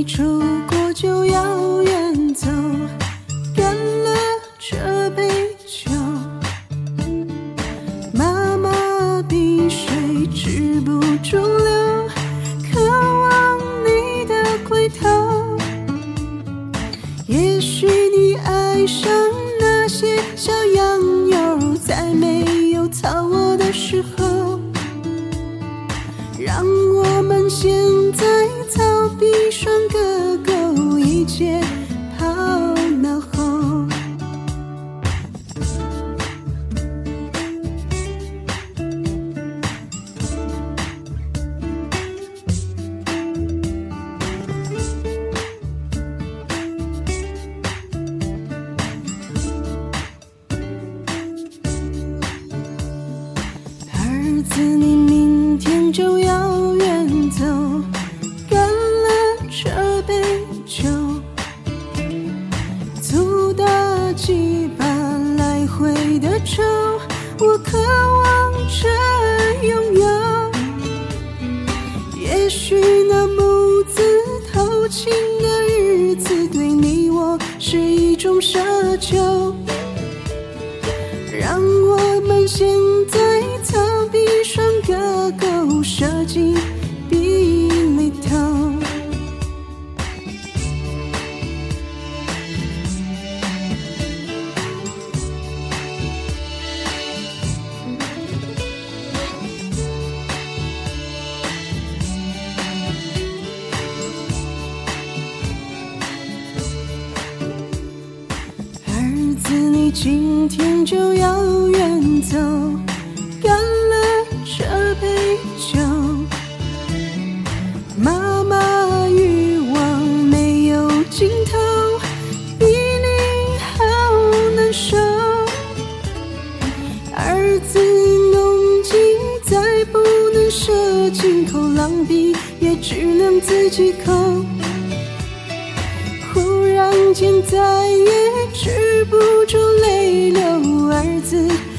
你出国就要远走，干了这杯酒，妈妈比水止不住流，渴望你的回头。也许你爱上那些小洋友，在没有操我的时候，让我们现在逃避双个狗，一切抛脑后。儿子，你明天就要远走，干了这杯酒，足打几把来回的愁，我渴望着拥有。也许那母子偷情的日子，对你我是一种奢求，让我们现在逃避双个狗，射进壁里头。儿子，你今天就要远走，干了这杯酒，妈妈欲望没有尽头，比你好难受。儿子，弄尽再不能射进口，浪笔也只能自己抠。忽然间再也止不住泪流，儿子